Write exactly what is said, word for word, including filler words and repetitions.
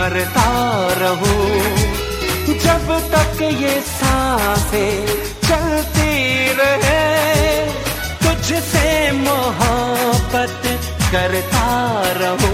मरता रहूं, जब तक ये सांसें चलती रहे, तुझसे मोहब्बत करता रहूं।